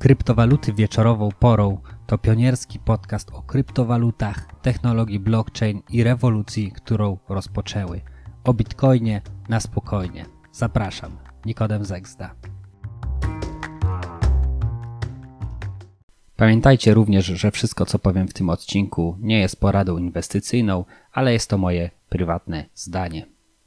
Kryptowaluty wieczorową porą to pionierski podcast o kryptowalutach, technologii blockchain i rewolucji, którą rozpoczęły. O Bitcoinie na spokojnie. Zapraszam, Nikodem Zegzda. Pamiętajcie również, że wszystko co powiem w tym odcinku nie jest poradą inwestycyjną, ale jest to moje prywatne zdanie.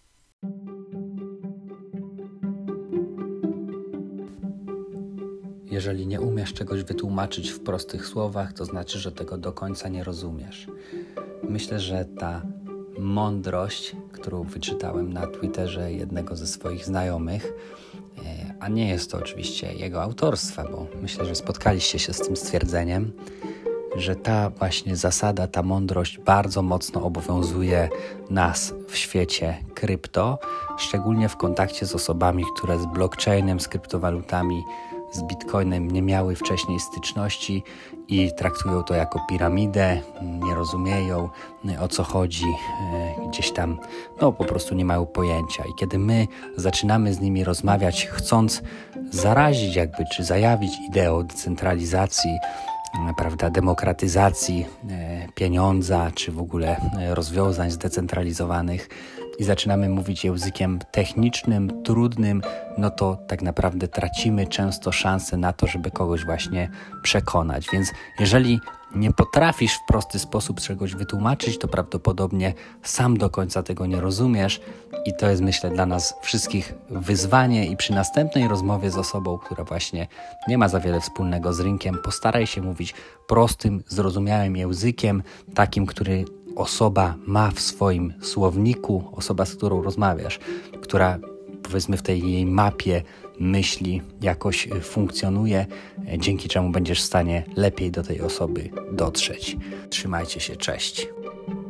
Jeżeli nie umiesz czegoś wytłumaczyć w prostych słowach, to znaczy, że tego do końca nie rozumiesz. Myślę, że ta mądrość, którą wyczytałem na Twitterze jednego ze swoich znajomych, a nie jest to oczywiście jego autorstwa, bo myślę, że spotkaliście się z tym stwierdzeniem, że ta właśnie zasada, ta mądrość bardzo mocno obowiązuje nas w świecie krypto, szczególnie w kontakcie z osobami, które z blockchainem, z kryptowalutami, z Bitcoinem nie miały wcześniej styczności i traktują to jako piramidę, nie rozumieją, o co chodzi, gdzieś tam po prostu nie mają pojęcia. I kiedy my zaczynamy z nimi rozmawiać, chcąc zarazić czy zajawić ideę o decentralizacji, demokratyzacji pieniądza, czy w ogóle rozwiązań zdecentralizowanych i zaczynamy mówić językiem technicznym, trudnym, to tak naprawdę tracimy często szansę na to, żeby kogoś właśnie przekonać. Więc jeżeli nie potrafisz w prosty sposób czegoś wytłumaczyć, to prawdopodobnie sam do końca tego nie rozumiesz i to jest, myślę, dla nas wszystkich wyzwanie i przy następnej rozmowie z osobą, która właśnie nie ma za wiele wspólnego z rynkiem, postaraj się mówić prostym, zrozumiałym językiem, takim, który osoba ma w swoim słowniku, osoba, z którą rozmawiasz, która powiedzmy w tej jej mapie myśli jakoś funkcjonuje, dzięki czemu będziesz w stanie lepiej do tej osoby dotrzeć. Trzymajcie się, cześć.